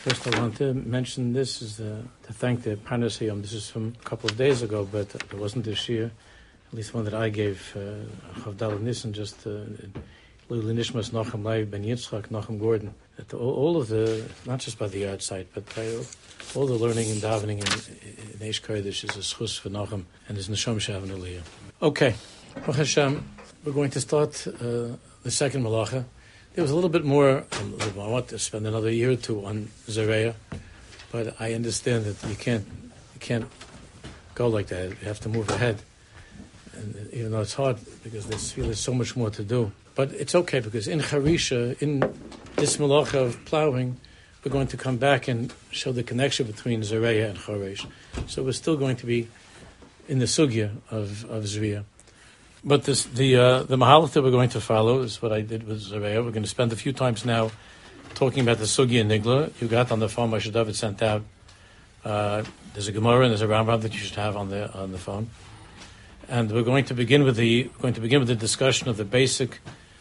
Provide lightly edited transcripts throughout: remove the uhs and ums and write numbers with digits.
First, I want to mention this is to thank the Parnas Hayom. This is from a couple of days ago, but it wasn't this year. At least one that I gave, Chavdal Nissen, just Lili Nishmas, Nachum Leib, Ben Yitzchak, Nachum Gordon. That all of the, not just by the yard site, but by all the learning and davening in Eish Kodesh is a schus for Nachum and his Neshama Shav and Aliyah. Okay, Baruch Hashem, we're going to start the second Malacha. There was a little bit more. I want to spend another year or two on Zereah, but I understand that you can't go like that. You have to move ahead, and even though it's hard because there's so much more to do. But it's okay because in Harisha, in this malacha of plowing, we're going to come back and show the connection between Zereah and Choresh. So we're still going to be in the sugya of Zereah. But the mahalach that we're going to follow is what I did with Zereah. We're going to spend a few times now talking about the sugya in Nigla. You got on the phone, Moshe David sent out. There's a Gemara and there's a Rambam that you should have on the phone. And we're going to begin with the discussion of the basic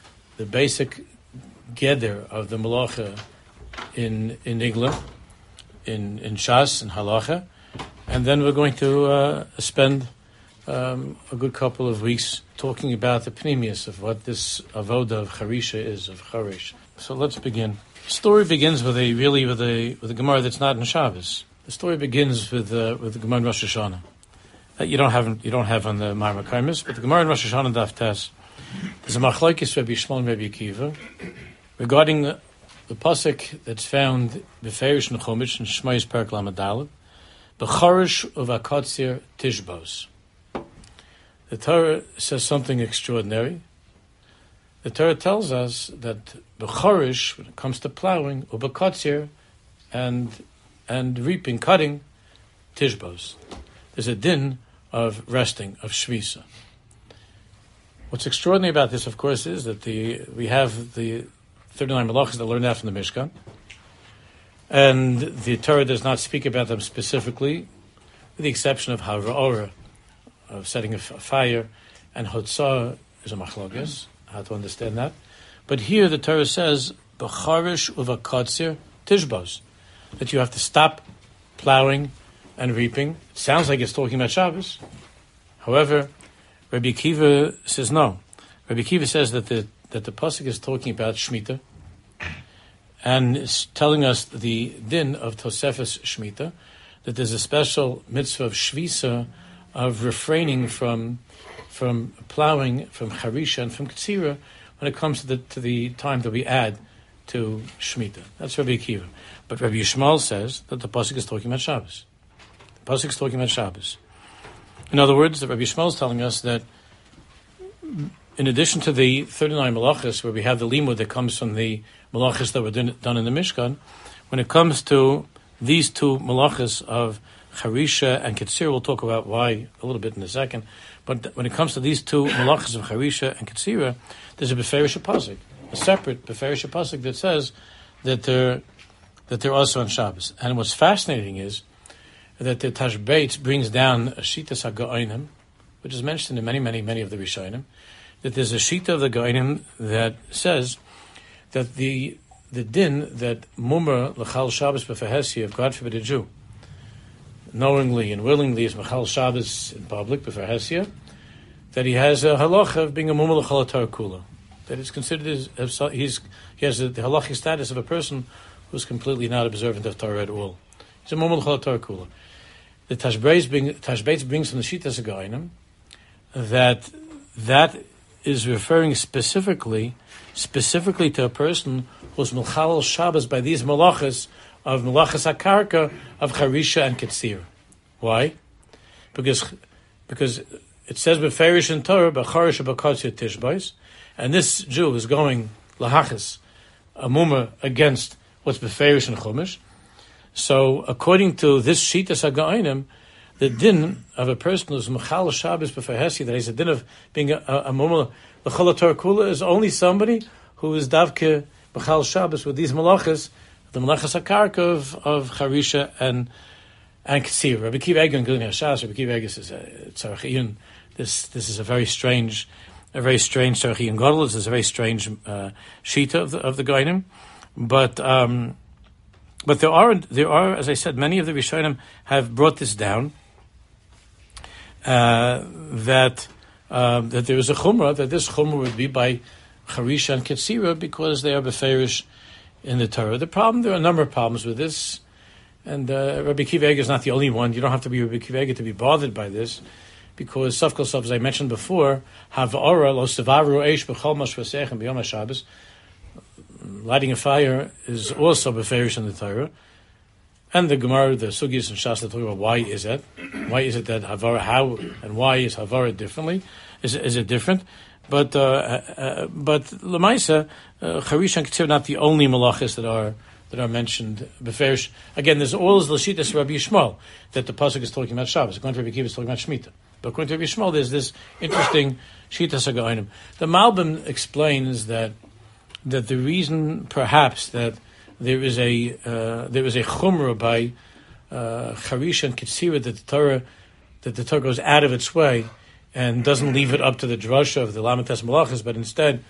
geder of the malacha in Nigla, in Shas and Halacha, and then we're going to spend a good couple of weeks talking about the pnimius of what this avoda of Harisha is, of Choresh. So let's begin. The story begins with a Gemara that's not in Shabbos. The story begins with the Gemara in Rosh Hashanah. You don't have on the Marmar Kaimis, but the Gemara in Rosh Hashanah Daf Tes. There's a machlokes Rabbi Yishmael and Rabbi Akiva regarding the pasuk that's found beferish and Chumash in Shmos Perek Lamed Daled, b'charish uvakatzir tishbos. The Torah says something extraordinary. The Torah tells us that b'charish, when it comes to plowing, uvakatzir, and reaping, cutting, tishbos. There's a din of resting, of shvisa. What's extraordinary about this, of course, is that we have the 39 malachas that learned that from the Mishkan, and the Torah does not speak about them specifically, with the exception of Hara'ora, of setting a fire, and Hotzah is a machlokes, how to understand that. But here the Torah says, b'charish uvakatzir tishbos, that you have to stop plowing and reaping. It sounds like it's talking about Shabbos. However, Rabbi Akiva says no. Rabbi Akiva says that the pasuk is talking about Shemitah, and it's telling us the din of Tosefes Shemitah, that there's a special mitzvah of Shvisa, of refraining from plowing, from Harisha and from Ketzira, when it comes to the time that we add to Shemitah. That's Rabbi Akiva. But Rabbi Yishmael says that the pasuk is talking about Shabbos. The pasuk is talking about Shabbos. In other words, the Rabbi Yishmael is telling us that in addition to the 39 malachas, where we have the limud that comes from the malachas that were done in the Mishkan, when it comes to these two malachas of Harisha and Ketzira, we'll talk about why a little bit in a second, but when it comes to these two malachas of Harisha and Ketzira, there's a beferish pasuk, a separate beferish pasuk that says that they're also on Shabbos. And what's fascinating is that the Tashbetz brings down a Shitas HaGa'onim, which is mentioned in many of the Rishonim, that there's a Shita of the Ga'onim that says that the din that Mumar L'chal Shabbos B'Fahesi, if God forbid a Jew, knowingly and willingly is L'chal Shabbos in public B'Fahesi, that he has a halacha of being a Mumar L'chal Torah Kula, that it's considered he has the halachic status of a person who's completely not observant of Torah at all. He's a Mumar L'chal Torah Kula. The Tashbetz brings from the Shitas HaGa'onim that is referring specifically to a person who's Melchal Shabbos by these malachas of Melachas HaKarka of Harisha and Ketzira. Why? Because it says beferish in Torah b'charish b'katzir tishbos, and this Jew is going lahachas a mumah against what's beferish in Chumash. So, according to this Shitas HaGa'onim, the din of a person who's Mechal Shabbos B'Fahesi, that he's a din of being a mumah l'chol Torah Kula, is only somebody who is davke Mechal Shabbos with these malachas, the malachas HaKarka of Harisha and Ketzira. Rabbi Akiva Eiger and Gilin Hashas, Rabbi Akiva Eiger says, Tzarech this is a very strange Tzarech Iyun Gadol. This is a very strange Shita of the Gainim. But But there are, as I said, many of the Rishonim have brought this down, that there is a chumrah, that this chumrah would be by Charisha and Ketzira because they are beferish in the Torah. There are a number of problems with this, and Rabbi Akiva Eiger is not the only one. You don't have to be Rabbi Akiva Eiger to be bothered by this, because Sov Kol Sov, as I mentioned before, Hav'ora lo sevaru eish b'chol mashvasechem b'yom HaShabbos. Lighting a fire is also beferish in the Torah. And the Gemara, the Sugis and Shas, talk about why is it? Why is it that Havara, how and why is Havara differently? Is it different? But Lamaisa, Charish and Ketzir are not the only malachas that are mentioned beferish. Again, there's always the Shittas Rabbi Yishmael that the pasuk is talking about Shabbos. According to Rabbi Akiva, it's talking about Shemitah. But according to Rabbi Yishmael, there's this interesting Shittas Hagaonim. The Malbim explains that the reason, perhaps, that there is a chumrah by Charish and Ketzira that the Torah goes out of its way and doesn't leave it up to the drasha of the Lamites Malachas, but instead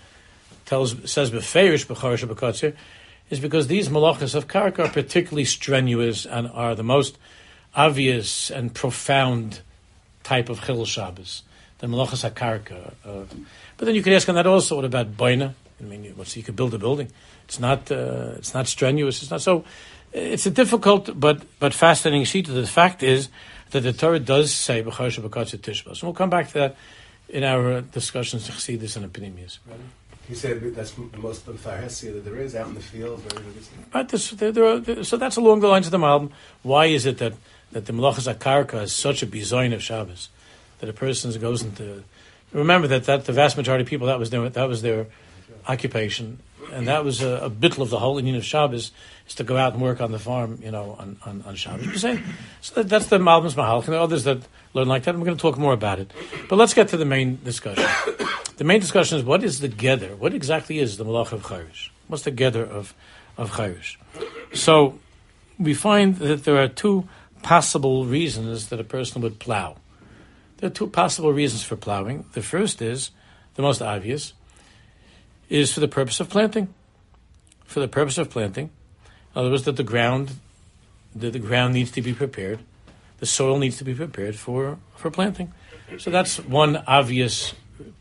says beferish b'charish b'katzir, is because these malachas of karka are particularly strenuous and are the most obvious and profound type of chilul Shabbos, the malachas hakarka. But then you could ask on that also, what about boina? I mean, so you could build a building. It's not strenuous. It's not so. It's a difficult but fascinating sheet. The fact is that the Torah does say b'charish b'katzir tishbos, and we'll come back to that in our discussions to see this in Epinimius. Right. You said that's the most farhesia that there is out in the field. Right. So that's along the lines of the Malbim. Why is it that the Melachas HaKarka is such a bizoin of Shabbos, that a person goes into? Remember that the vast majority of people that was their occupation, and that was a bittul of the whole union of Shabbos, is to go out and work on the farm, on Shabbos. So that's the Malbim's Mahalch, and there are others that learn like that, and we're going to talk more about it. But let's get to the main discussion. The main discussion is, what is the Geder? What exactly is the Malach of Chayrish? What's the Geder of Chayrish? So we find that there are two possible reasons that a person would plow. There are two possible reasons for plowing. The first is, the most obvious, is for the purpose of planting. For the purpose of planting. In other words, that the ground needs to be prepared. The soil needs to be prepared for planting. So that's one obvious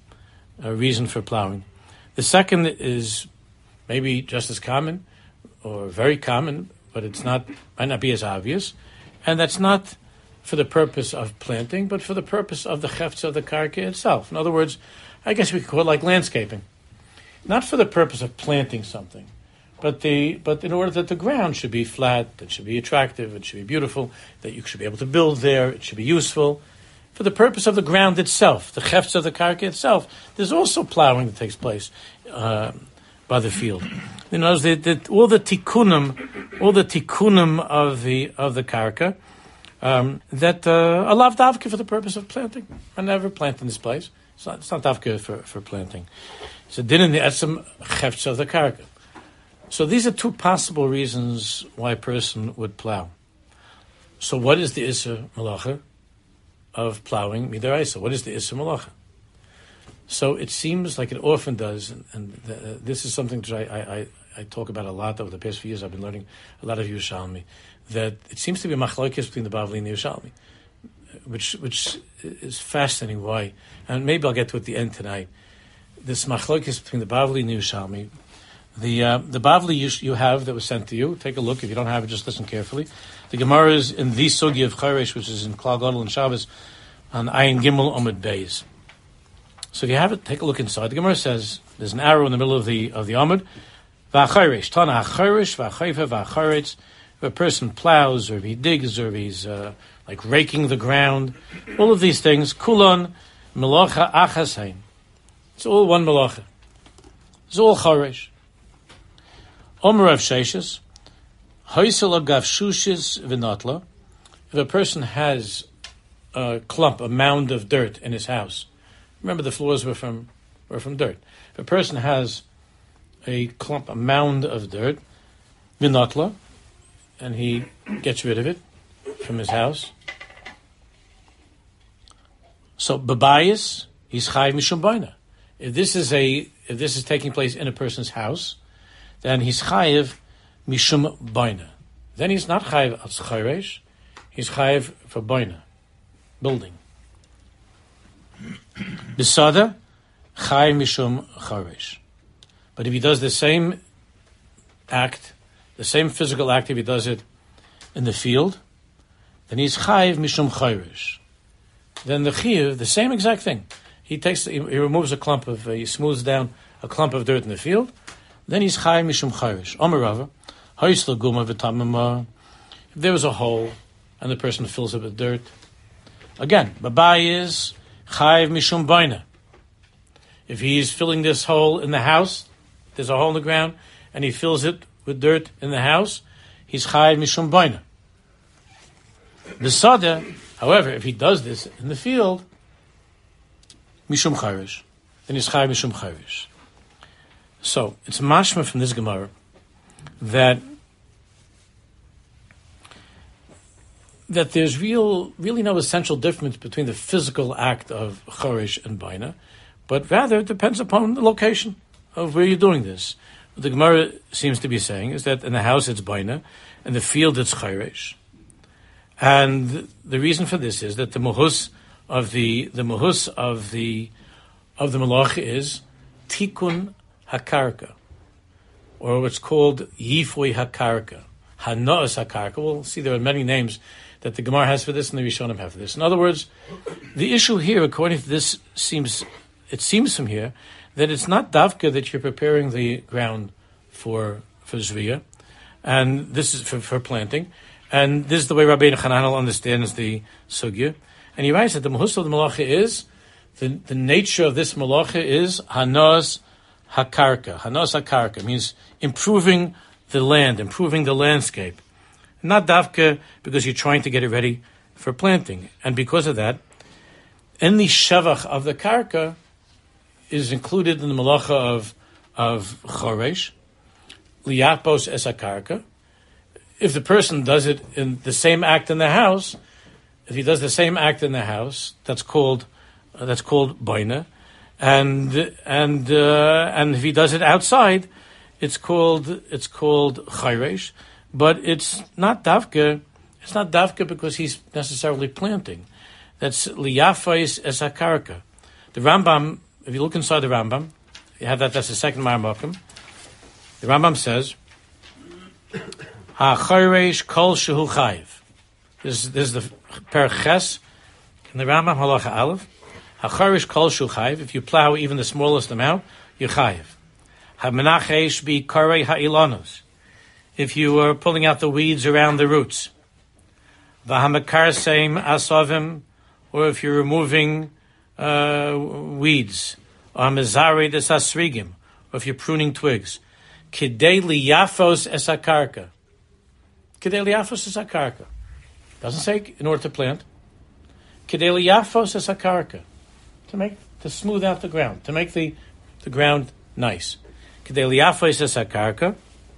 reason for plowing. The second is maybe just as common or very common, but might not be as obvious, and that's not for the purpose of planting, but for the purpose of the chefts of the karka itself. In other words, I guess we could call it like landscaping. Not for the purpose of planting something, but in order that the ground should be flat, it should be attractive, it should be beautiful, that you should be able to build there, it should be useful. For the purpose of the ground itself, the chefts of the karka itself, there's also plowing that takes place by the field. You know, all the tikkunim of the karka that are lav davka for the purpose of planting. I never plant in this place. It's not davka for planting. It's a din in the etzem chefts of the karka. So these are two possible reasons why a person would plow. So what is the Isser Malacha of plowing midaraisa? What is the Isser Malacha? So it seems like it often does, and this is something that I talk about a lot over the past few years. I've been learning a lot of Yerushalmi, that it seems to be a machlokes between the Bavli and the Yerushalmi, which is fascinating. Why? And maybe I'll get to it at the end tonight. This machlokes between the Bavli and the Yerushalmi. The Bavli you have that was sent to you, take a look. If you don't have it, just listen carefully. The Gemara is in the Sugi of Chayresh, which is in Klal Gadol and Shabbos, on Ayin Gimel Omid Beis. So if you have it, take a look inside. The Gemara says there's an arrow in the middle of the Omid. V'achayresh, Tana hachayresh, v'achayfe, v'acharetz. If a person plows, or if he digs, or if he's like raking the ground, all of these things, kulon melacha achasein. It's all one melacha. It's all chayresh. Omer Rav Sheshes, Hoysel agav shushis v'notla. If a person has a clump, a mound of dirt in his house, remember the floors were from dirt. If a person has a clump, a mound of dirt, v'notla, and he gets rid of it from his house, so babayis, he's chayiv mishum baina. If this is taking place in a person's house, then he's chayiv mishum baina. then he's not chayiv as chayresh, he's chayiv for boina, building. Besada, chayiv mishum chayresh. But if he does the same act, the same physical act, if he does it in the field, then he's chayiv mishum chayresh. Then the chiyuv, the same exact thing. He removes he smooths down a clump of dirt in the field, then he's chayiv mishum chayresh. Omer Rava, ha'isla guma v'tamama. If there was a hole and the person fills it with dirt, again, babai is chayiv mishum boina. If he's filling this hole in the house, there's a hole in the ground, and he fills it with dirt in the house, he's chayiv mishum boina. The sada, however, if he does this in the field, mishum chayresh, then he's chayiv mishum chayresh. So it's mashma from this Gemara that there's really no essential difference between the physical act of chayresh and baina, but rather it depends upon the location of where you're doing this. What the Gemara seems to be saying is that in the house it's baina, in the field it's chayresh. And the reason for this is that the muhus of the malach is tikun hakarka, or what's called yifui hakarka, hanaas hakarka. We'll see there are many names that the Gemara has for this and the Rishonim have for this. In other words, the issue here, according to this, seems from here that it's not davka that you're preparing the ground for zriya, and this is for planting. And this is the way Rabbeinu Chananel understands the sugya. And he writes that the mahus of the malacha is, the nature of this malacha is hanas hakarka. Hanas hakarka means improving the land, improving the landscape. Not davka because you're trying to get it ready for planting. And because of that, any shavach of the karka is included in the malacha of choresh, liyapos es hakarka. If the person does it in the same act in the house, if he does the same act in the house, that's called boina, and if he does it outside, it's called chayresh, but it's not davka. It's not davka because he's necessarily planting. That's liyafais es hakarka. The Rambam, if you look inside the Rambam, you have that. That's the second Marmakim. The Rambam says, ha-chayresh kol shehu chayiv. This is the perches in the Rambam halacha aleph. Ha-chayresh kol shehu chayiv. If you plow even the smallest amount, you're chayiv. Ha-menachesh bi karei ha-ilanos. If you are pulling out the weeds around the roots. Va-hamakarsem asavim. Or if you're removing weeds. Or ha-mezari des asrigim. Or if you're pruning twigs. Kidei liyafos es hakarka. Kidei liyafos es hakarka. Doesn't say in order to plant. Kidei liyafos es hakarka. To smooth out the ground, to make the ground nice. Kidei liyafos es hakarka.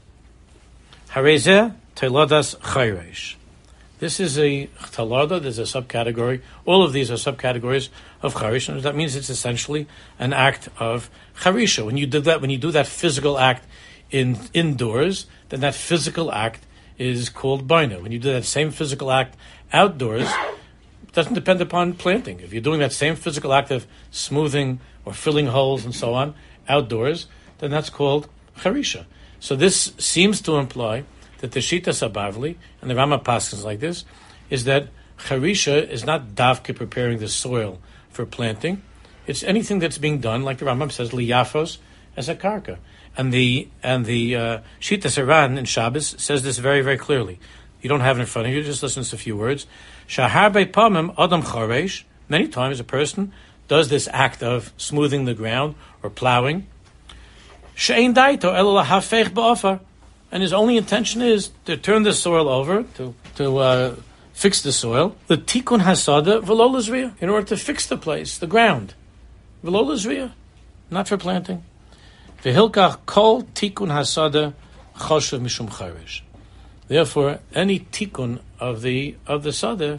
Harezeh telodas chayresh. This is a talada. There's a subcategory. All of these are subcategories of charish, and that means it's essentially an act of charisha. When you do that physical act indoors, then that physical act is called baina. When you do that same physical act outdoors, it doesn't depend upon planting. If you're doing that same physical act of smoothing or filling holes and so on outdoors, then that's called charisha. So this seems to imply that the Shita Sabavli and the Rama Paskins like this is that charisha is not davka preparing the soil for planting. It's anything that's being done, like the Rambam says, liyafos as a karka. And the Shita Saran in Shabbos says this very, very clearly. You don't have it in front of you, just listen to a few words. Shahar be'pamim adam charesh. Many times a person does this act of smoothing the ground or plowing. She'ein daito elo lahafech ba'ofar. And his only intention is to turn the soil over, to fix the soil. The tikkun hasada v'lo l'zriya, in order to fix the place, the ground. V'lo l'zriya, not for planting. V'hilkach kol tikkun hasada choshev mishum charesh. Therefore, any tikkun of the sada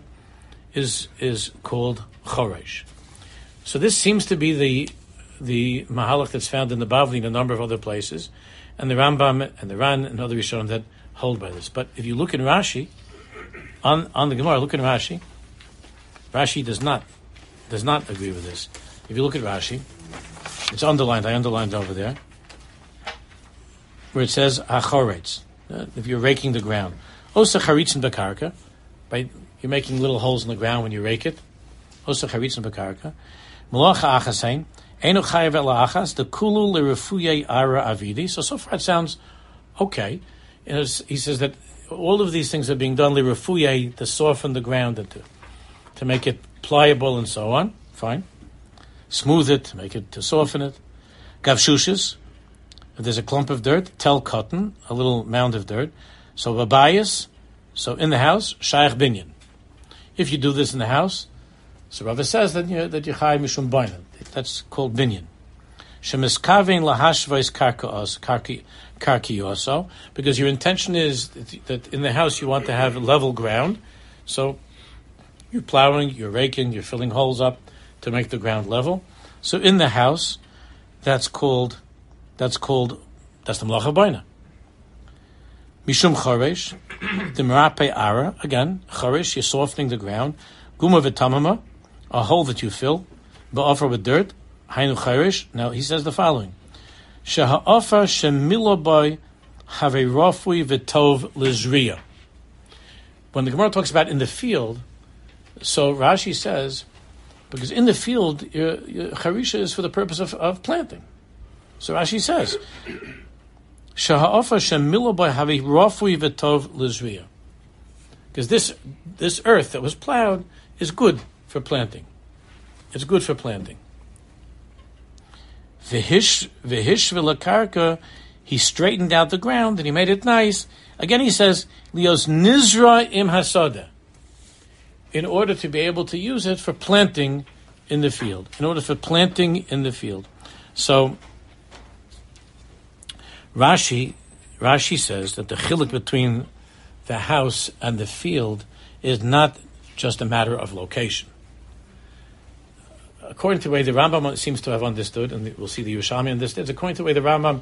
is called choresh. So this seems to be the mahalach that's found in the Bavli and a number of other places, and the Rambam and the Ran and other Rishonim that hold by this. But if you look in Rashi, on the Gemara, look in Rashi. Rashi does not agree with this. If you look at Rashi, it's underlined. I underlined over there, where it says achoretz. If you're raking the ground, osa charitzin bekarka, right? You're making little holes in the ground when you rake it. Osa charitzin bekarka. Malacha achasein enu chayav ela achas the kulu lerefuye ara avidi. So far it sounds okay. He says that all of these things are being done lerefuye to soften the ground and to make it pliable and so on. Fine. Smooth it, make it to soften it. Gavshushis. If there's a clump of dirt, tel cotton, a little mound of dirt. So babayas, so in the house, shayach binyan. If you do this in the house, so Rava says that you're chay mishum baina. That's called binyan. Shemiskavein lahashvais karki also, because your intention is that in the house you want to have level ground. So you're plowing, you're raking, you're filling holes up to make the ground level. So in the house, that's the Melacha Baina. Mishum Choresh, the Merape Ara, again, Choresh, you're softening the ground. Guma v'tamama, a hole that you fill, ba'ofar with dirt, Hainu Choresh. Now he says the following: Sheha'ofar shemilobai have a rafui v'tov lizriya. When the Gemara talks about in the field, so Rashi says, because in the field, your charisha is for the purpose of planting. So Rashi says, "Shaha'afa shemilobai havi rafui v'tov lizriya," because this earth that was plowed is good for planting. It's good for planting. V'hish v'lakarka, he straightened out the ground and he made it nice. Again, he says, "Lios nizra im hasada," in order to be able to use it for planting in the field. So Rashi says that the chiluk between the house and the field is not just a matter of location. According to the way the Rambam seems to have understood, and we'll see the Yerushalmi understands, according to the way the Rambam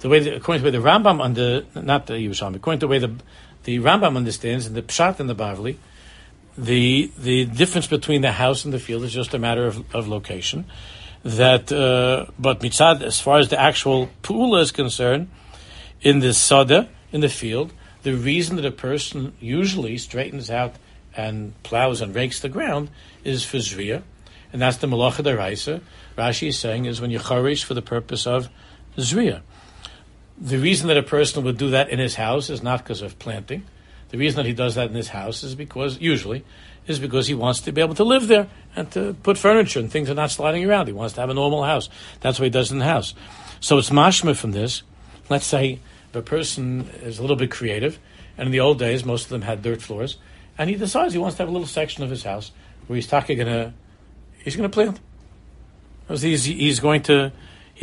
understands, and the Pshat and the Bavli, the difference between the house and the field is just a matter of location. But mitzad, as far as the actual pula is concerned, in the sada, in the field, the reason that a person usually straightens out and plows and rakes the ground is for zriya, and that's the malacha deraisa. Rashi is saying is when you charish for the purpose of zriya. The reason that a person would do that in his house is not because of planting. The reason that he does that in his house is because he wants to be able to live there and to put furniture and things are not sliding around. He wants to have a normal house. That's what he does in the house. So it's mashma from this. Let's say if a person is a little bit creative, and in the old days most of them had dirt floors, and he decides he wants to have a little section of his house where he's going to plant. He's going to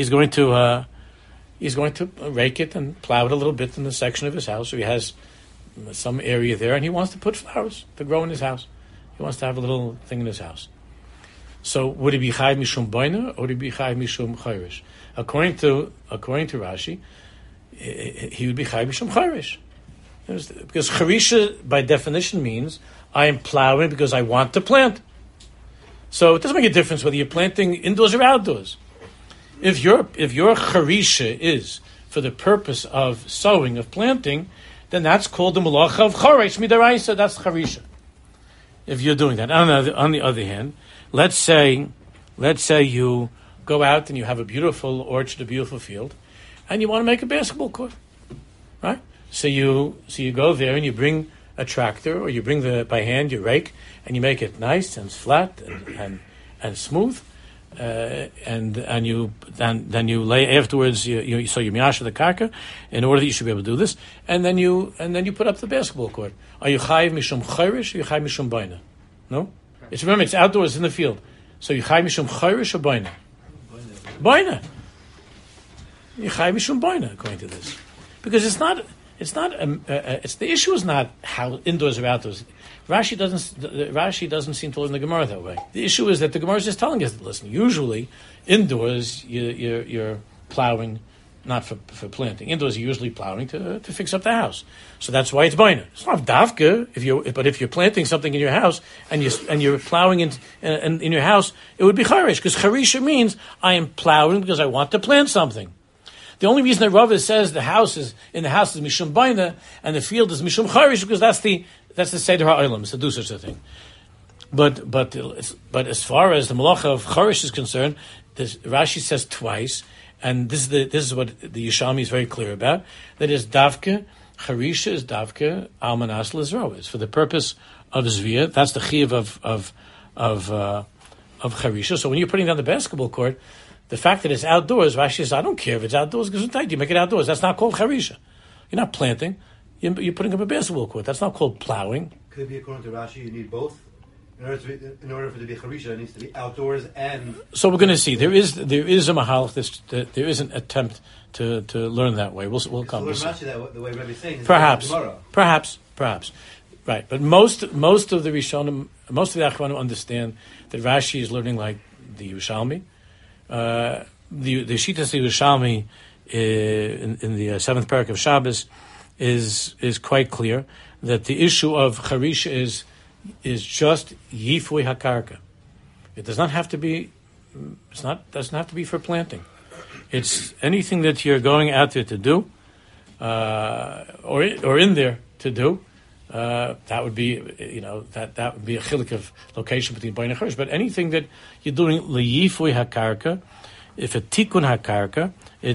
rake it and plow it a little bit in the section of his house, so he has some area there, and he wants to put flowers to grow in his house. He wants to have a little thing in his house. So would he be chayv mishum boina or would he be chayv mishum chayrish? According to Rashi, he would be chayv mishum chayrish, because charisha by definition means I am plowing because I want to plant. So it doesn't make a difference whether you're planting indoors or outdoors. If your charisha is for the purpose of sowing, of planting, then that's called the malacha of choresh midaraisa. That's charisha. If you're doing that. On the other hand, let's say you go out and you have a beautiful orchard, a beautiful field, and you want to make a basketball court, right? So you go there and you bring a tractor, or you bring by hand, you rake, and you make it nice and flat and smooth. And you lay afterwards. You miyasha the karka in order that you should be able to do this, and then you put up the basketball court. Are you chayiv mishum chayrish or you chayiv mishum baina? No, remember it's outdoors in the field. So you chayiv mishum chayrish or baina? Baina. You chayiv mishum baina according to this, because it's not. The issue is not how indoors or outdoors. Rashi doesn't seem to learn the Gemara that way. The issue is that the Gemara is just telling us that, listen, usually indoors you're plowing not for planting. Indoors, you're usually plowing to fix up the house. So that's why it's boina. It's not davka but if you're planting something in your house and you're plowing in your house, it would be charish, because charisha means I am plowing because I want to plant something. The only reason that Rava says the house is mishum boina and the field is mishum charish, because that's the seder ha'olam, is to do such a thing. But as far as the malacha of charish is concerned, Rashi says twice. And this is what the Yishalmi is very clear about. That is davke, charisha is davke, almanas lizro. It's for the purpose of zvia. That's the chiyuv of charisha. So when you're putting down the basketball court, the fact that it's outdoors, Rashi says, I don't care if it's outdoors, because you make it outdoors. That's not called charisha. You're not planting. You're putting up a basketball court. That's not called plowing. Could it be according to Rashi, you need both? In order for it to be charisha, it needs to be outdoors and. So we're going to see. There is a mahalach. There is an attempt to learn that way. We'll come. We'll see. The way Rabbi is saying. Perhaps, right. But most of the Rishonim, most of the Achronim understand that Rashi is learning like the Yerushalmi. The Shitas Yerushalmi in the seventh parak of Shabbos is quite clear that the issue of charisha is just yifui hakarka. It does not have to be. Doesn't have to be for planting. It's anything that you're going out there to do, or in there to do. That would be, that would be a chilik of location between Bain and Charish. But anything that you're doing liyifui hakarka, if a tikkun hakarka,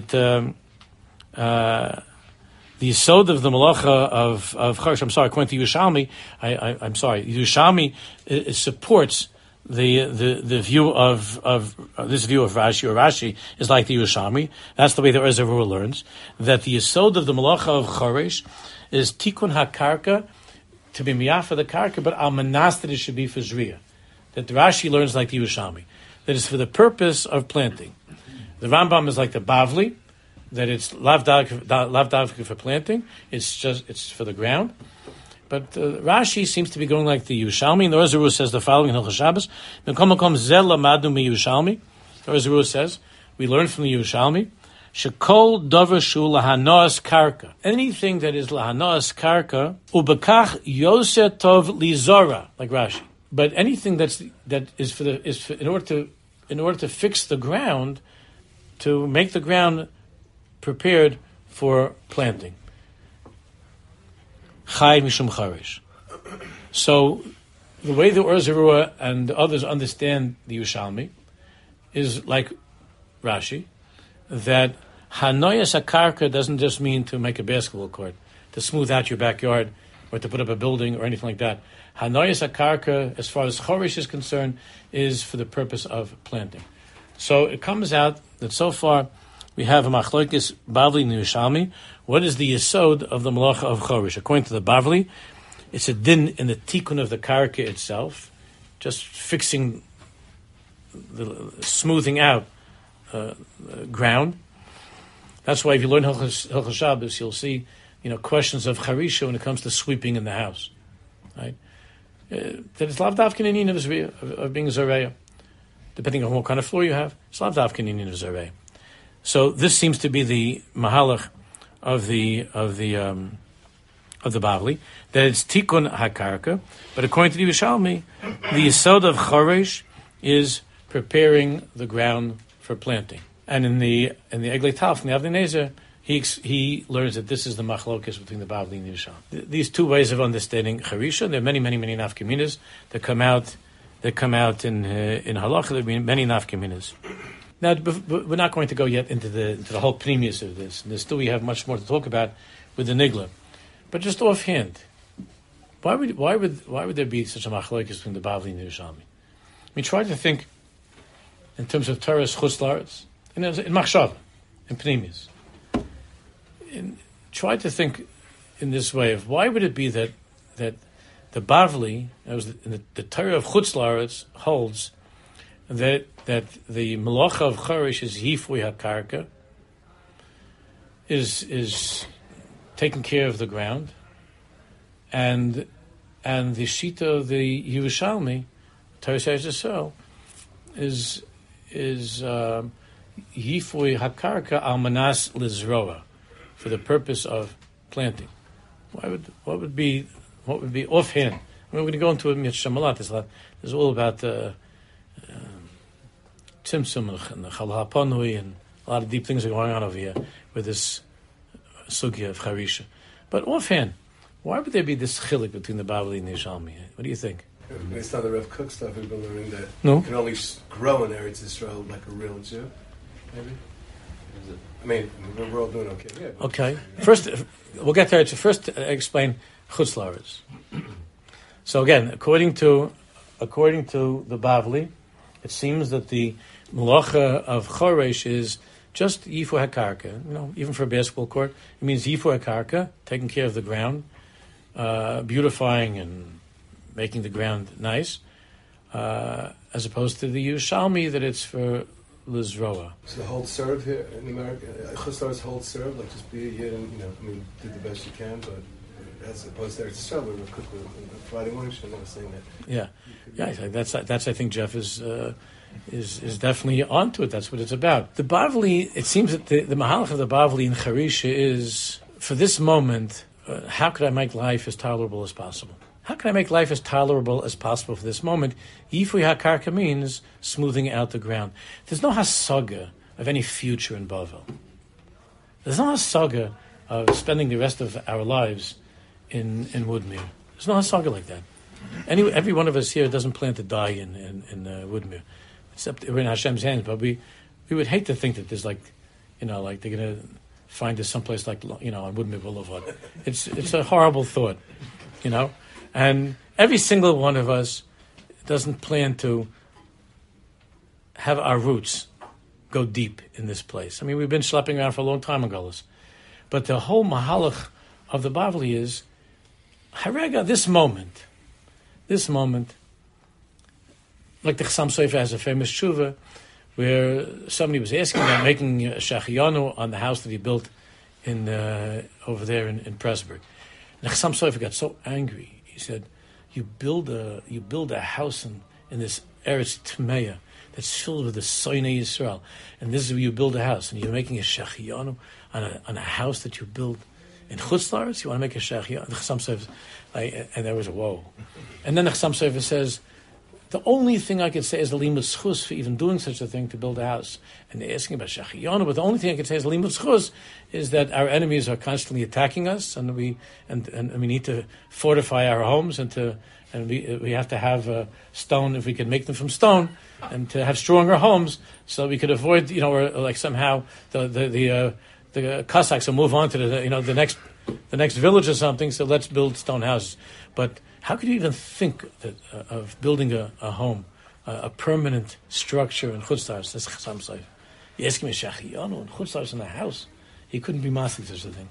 the yesod of the malacha of Charish, I'm sorry, according to Yerushalmi, I'm sorry, Yerushalmi supports the view of this view of Rashi, or Rashi is like the Yerushalmi. That's the way the Ezra learns, that the yesod of the malacha of Charish is tikkun hakarka, to be miyah for the karka, but almanas that it should be for zriya. That the Rashi learns like the Yerushalmi, that it's for the purpose of planting. The Rambam is like the Bavli, that it's lav davka for planting. It's for the ground. But Rashi seems to be going like the Yerushalmi. And the Ezra says the following in Hilchos Shabbos: "Mekom makom zel lamadu mi Yerushalmi." The Ezra says we learn from the Yerushalmi. Shekol davar shu lahanos karka. Anything that is lahanos karka, ubekach yoseh tov lizora, like Rashi. But anything that is in order to fix the ground, to make the ground prepared for planting. Chai mishum charish. So the way the Or Zarua and others understand the Yerushalmi is like Rashi, that hanoyas akarka doesn't just mean to make a basketball court, to smooth out your backyard, or to put up a building or anything like that. Hanoyas akarka, as far as chorish is concerned, is for the purpose of planting. So it comes out that so far we have a machlokes Bavli and Yerushalmi. What is the yesod of the malacha of chorish? According to the Bavli, it's a din in the tikkun of the karka itself, just fixing, smoothing out ground. That's why if you learn Hilchos Shabbos, you'll see, questions of charisha when it comes to sweeping in the house, right? That it's lav davkin in of being zareya, depending on what kind of floor you have. It's lav davkin in of zareya. So this seems to be the mahalach of the Bavli, that it's tikkun hakarka. But according to the Yerushalmi, the yesod of chorish is preparing the ground for planting. And in the Eglei Tal from the Avnei Nezer, he learns that this is the machlokas between the Bavli and the Yerushalmi. These two ways of understanding charisha, there are many nafkaminas that come out in halacha. There are many nafkaminas. Now, we're not going to go yet into the whole pnimius of this. And still we have much more to talk about with the nigla. But just offhand, why would there be such a machlokes between the Bavli and the Yerushalmi? I mean, try to think in terms of Torah's chutz la'aretz, in machshava, in pnimius. Try to think in this way of why would it be that the Bavli, the Torah of chutz la'aretz, holds that the malacha of chorish is hifui hakarka, is taking care of the ground, and the shita of the Yerushalmi, Torah says so, is Yifui hakarka almanas lizroa, for the purpose of planting. What would be offhand? I mean, we're going to go into a Shamalat. There's all about Tzimtzum and the Chalha Panui, and a lot of deep things are going on over here with this sugya of Harisha. But offhand, why would there be this chilik between the Bavli and the Yerushalmi? What do you think? Based on the Rev Cook stuff, we've been learning that No? you can only grow in Eretz Yisrael like a real Jew, maybe? I mean, we're all doing okay. Yeah, Okay. First, we'll get there. To first explain Chutz La'aretz. So again, according to the Bavli, it seems that the Malacha of Choresh is just Yifu HaKarka. Even for a basketball court, it means Yifu HaKarka, taking care of the ground, beautifying and making the ground nice, as opposed to the Yerushalmi that it's for Lizroa. So the hold serve here in America, Chutz hold serve, like just be a yid and, do the best you can, but as opposed to Eretz Yisrael, we're cook with Friday morning, I'm not saying that. Yeah, that's I think Jeff is definitely onto it. That's what it's about. The Bavli, it seems that the Mahalach of the Bavli in Harisha is, for this moment, how could I make life as tolerable as possible? How can I make life as tolerable as possible for this moment? Yifui HaKarka means smoothing out the ground. There's no hasaga of any future in Bavel. There's no hasaga of spending the rest of our lives in Woodmere. There's no hasaga like that. Every one of us here doesn't plan to die in Woodmere, except we're in Hashem's hands. But we would hate to think that there's like they're going to find us someplace like on Woodmere Boulevard. It's a horrible thought, And every single one of us doesn't plan to have our roots go deep in this place. I mean, we've been schlepping around for a long time in Golis. But the whole mahalach of the Bavli is, Harega, this moment, like the Chassam Sofer has a famous tshuva, where somebody was asking about making a shachiyanu on the house that he built in over there in Pressburg. And the Chassam Sofer got so angry. He said, "You build a house in this Eretz Tmeya that's filled with the Soinei Yisrael, and this is where you build a house, and you're making a shachiyanu on a house that you build in Chutz La'aretz. You want to make a shachiyanu?" The Chassam Sofer, and there was a whoa. And then the Chassam Sofer says, "The only thing I could say is the limud schus for even doing such a thing to build a house." And they're asking about shachiyanu, but the only thing I could say is limud schus is that our enemies are constantly attacking us, and we need to fortify our homes, and we have to have stone if we can make them from stone, and to have stronger homes so we could avoid or like somehow the Cossacks will move on to the next village or something. So let's build stone houses, but. How could you even think of building a home, a permanent structure in Chutz La'aretz? That's Chassam Sofer. You ask him a shachiyanu in Chutz La'aretz in the house. He couldn't be masking such a thing.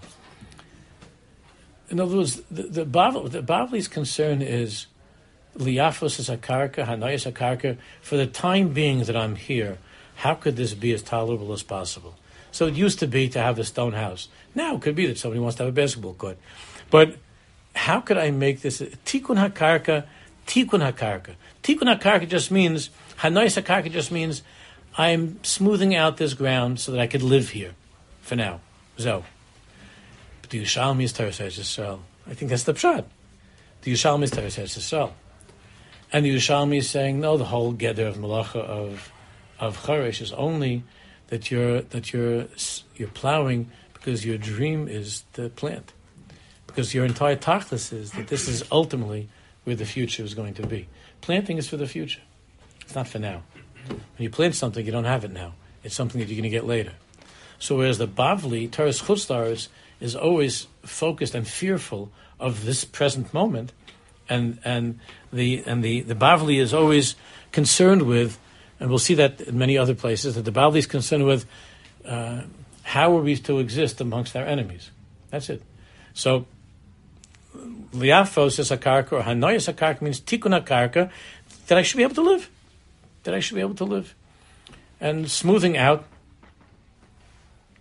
In other words, the Bavli's concern is liyafos is hakarka, hanayas hakarka. For the time being that I'm here, how could this be as tolerable as possible? So it used to be to have a stone house. Now it could be that somebody wants to have a basketball court, but how could I make this tikkun hakarka? Tikkun hakarka. Tikkun hakarka just means hanayis hakarka just means I'm smoothing out this ground so that I could live here for now. So, but the Yerushalmi is Teres Eretz Yisrael. I think that's the pshat. The Yerushalmi is Teres Eretz Yisrael, and the Yerushalmi is saying no. The whole gather of malacha of Choresh is only that you're plowing because your dream is to plant. Because your entire tachlis is that this is ultimately where the future is going to be. Planting is for the future. It's not for now. When you plant something, you don't have it now. It's something that you're going to get later. So whereas the Bavli, Teres Chutz La'aretz, is always focused and fearful of this present moment, and the Bavli is always concerned with, and we'll see that in many other places, that the Bavli is concerned with how are we to exist amongst our enemies. That's it. So liafos is hakarka, or hanayas hakarka means tikkun hakarka, that I should be able to live. That I should be able to live. And smoothing out,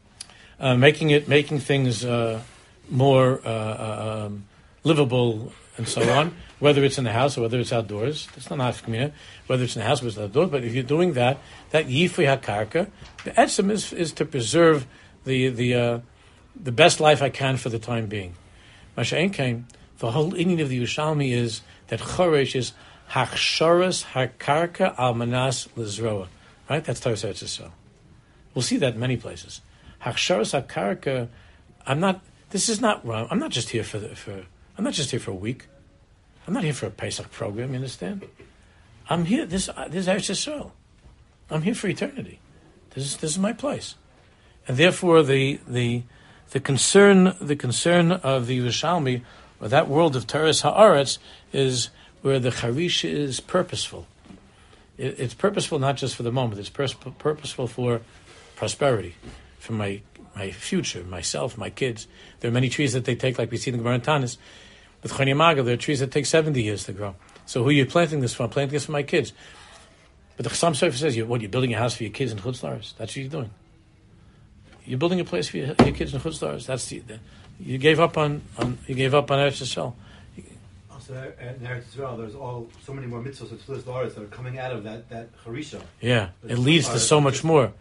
making things more livable and so on, whether it's in the house or whether it's outdoors. That's not nafkamina, whether it's in the house or it's outdoors. But if you're doing that yifui hakarka, the etzem is to preserve the best life I can for the time being. Masha'en came, the whole meaning of the Yerushalmi is that choresh is hachsharas hakarka al manas lizroa. Right? That's Torah Eretz Yisrael. We'll see that in many places. Hachsharas hakarka. This is not wrong. I'm not just here I'm not just here for a week. I'm not here for a Pesach program. You understand? I'm here. This is Eretz Yisrael. I'm here for eternity. This is my place, and therefore the concern of the Yerushalmi, or that world of Teres Haaretz, is where the Charish is purposeful. It's purposeful not just for the moment. It's purposeful for prosperity, for my future, myself, my kids. There are many trees that they take, like we see in the Gemara in Tanis. With Choni Maga, there are trees that take 70 years to grow. So who are you planting this for? I'm planting this for my kids. But the Chassam Sofer says, you're building a house for your kids in Chutz La'aretz. That's what you're doing. You're building a place for your kids in Chutz La'aretz. You gave up on Eretz Yisrael. Also, in Eretz Yisrael, there's so many more mitzvahs of Tzulas La'aretz that are coming out of that Harisha. Yeah, it leads to so much more.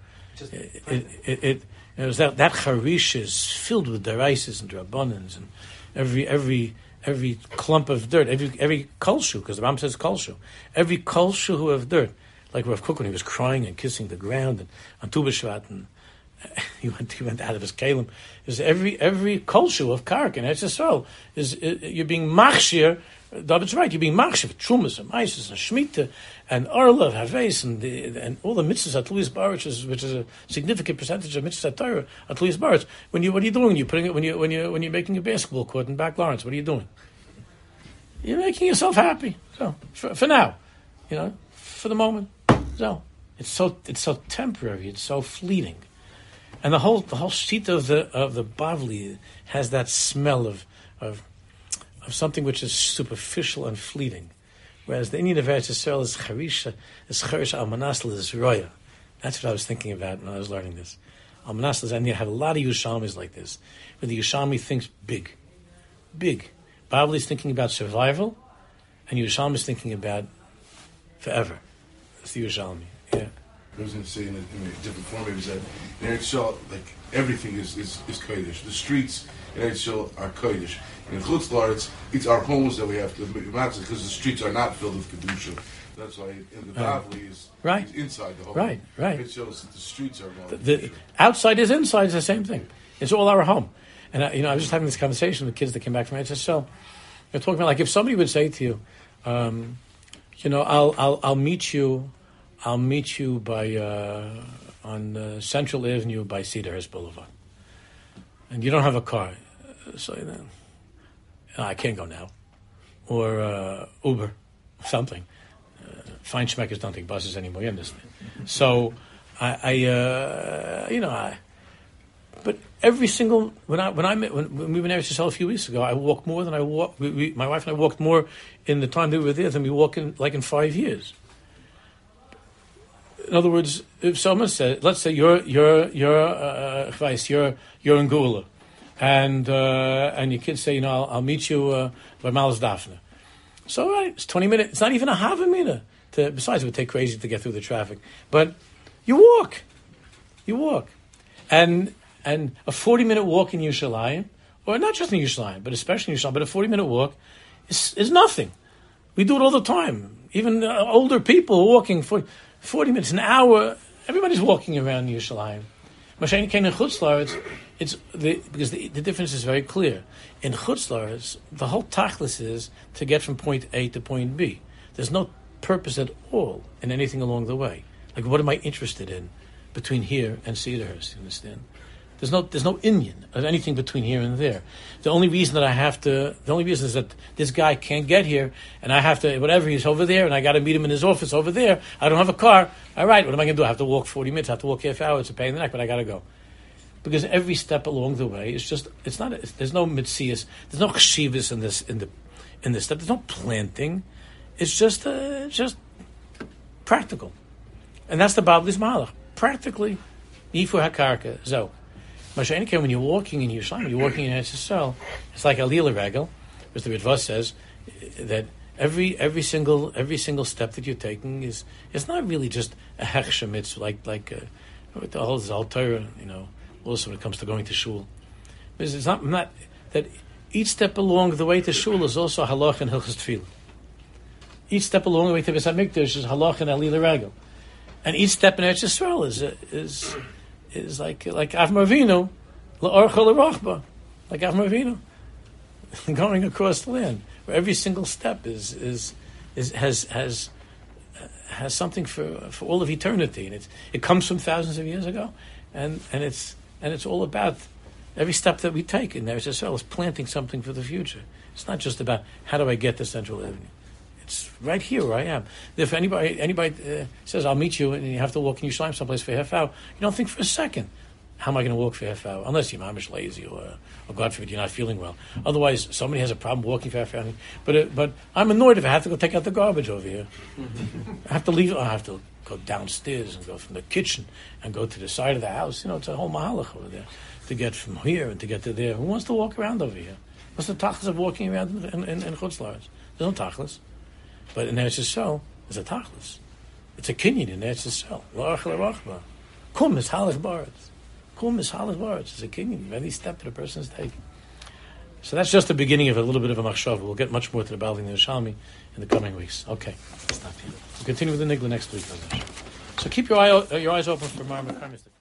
It was that Harish is filled with deraises and drabanans and every clump of dirt, every kolshu, because the Ram says kolshu, every kolshu who have dirt, like Rav Kook when he was crying and kissing the ground and on Tu B'Shvat, and he went out of his kalim. Is every kolshu of kark and Eretz Yisrael is you're being machshir. David's right. You're being machshir for trumas and maises and shmita and arla, haves and all the mitzvahs at Luis Baruch, which is a significant percentage of mitzvahs at Torah at Luis Baruch. What are you doing? When you're making a basketball court in back Lawrence, what are you doing? You're making yourself happy. So for now, for the moment. So it's so temporary. It's so fleeting. And the whole sheet of the Bavli has that smell of something which is superficial and fleeting, whereas the Indian of Eretz Yisrael is charisha, is cherish almanas l'zroya. That's what I was thinking about when I was learning this. Almanas l'zroya, and you have a lot of Yerushalmis like this, where the Yerushalmi thinks big. Bavli is thinking about survival, and Yerushalmi is thinking about forever. It's the Yerushalmi. Yeah. I was going to say in a different form, maybe that in Eretz Yisrael, like everything is kodesh. The streets in Eretz Yisrael are kodesh. And in Chutz La'aretz, it's our homes that we have to match because the streets are not filled with kedusha. That's why in the Bavli is inside the home. Right. It shows that the streets are going. The outside is inside. It's the same thing. It's all our home. And I was just having this conversation with kids that came back from Eretz Yisrael. They're talking about, like, if somebody would say to you, I'll meet you. I'll meet you by on Central Avenue by Cedarhurst Boulevard, and you don't have a car, so I can't go now, or Uber, something. Fine schmeckers don't take buses anymore. You understand? So but every single when we were in Eretz Yisrael a few weeks ago, I walked more than I walked. My wife and I walked more in the time that we were there than we walked in 5 years. In other words, if someone said, let's say you're in Gula, and your kids say, I'll meet you by Malas Daphne. So right, it's 20 minutes. It's not even a half a minute. Besides, it would take crazy to get through the traffic. But you walk, and a 40-minute walk in Yerushalayim, or not just in Yerushalayim, but especially in Yerushalayim, but a 40-minute walk is nothing. We do it all the time. Even older people walking 40 minutes, an hour, everybody's walking around Yerushalayim. Mashiach came in Chutz La'aretz, because the difference is very clear. In Chutz La'aretz, the whole tachlis is to get from point A to point B. There's no purpose at all in anything along the way. Like, what am I interested in between here and Cedarhurst? You understand? There's no inyan of anything between here and there. The only reason is that this guy can't get here, and I have to, whatever, he's over there, and I got to meet him in his office over there. I don't have a car. All right, what am I going to do? I have to walk 40 minutes. I have to walk half hour. It's a pain in the neck, but I got to go. Because every step along the way is just, there's no mitzias, there's no chshivas in this step. There's no planting. It's just practical. And that's the Babli's Malach. Practically, Yifu HaKarka, Zo. When you're walking in Yerushalayim, you're walking in Eretz Yisrael, it's like a lila regel, as the Ritva says, that every single step that you're taking is not really just a hechshem. It's like with the whole Zaltara, also when it comes to going to shul. It's not that each step along the way to shul is also halach and hilchos tefillah. Each step along the way to Beis Hamikdash is halach and alila regel, and each step in Eretz Yisrael is like Avram Avinu la'orcha l'rachba, like Avram Avinu going across the land, where every single step has something for all of eternity, and it comes from thousands of years ago, and it's all about every step that we take in Eretz Yisrael is planting something for the future. It's not just about how do I get to Central Avenue. It's right here where I am. If anybody says I'll meet you and you have to walk in Yerushalayim someplace for a half hour, you don't think for a second, how am I going to walk for a half hour? Unless you're mamish lazy or God forbid you're not feeling well. Otherwise, somebody has a problem walking for a half hour. But I'm annoyed if I have to go take out the garbage over here. I have to leave. I have to go downstairs and go from the kitchen and go to the side of the house. It's a whole mahalach over there to get from here and to get to there. Who wants to walk around over here? What's the tachlis of walking around in Chutz La'aretz? There's no tachlis. But in Eretz Yisrael, there's a tachlis. It's a kinyan in Eretz Yisrael. L'orach l'rachba. Kum is halach baretz. Kum is halach baretz. It's a kinyan. Any step that a person is taking. So that's just the beginning of a little bit of a machshava. We'll get much more to the Baalei Yerushalmi in the coming weeks. Okay, stop here. We'll continue with the Nigla next week. So keep your eyes open for Mar Makarmis.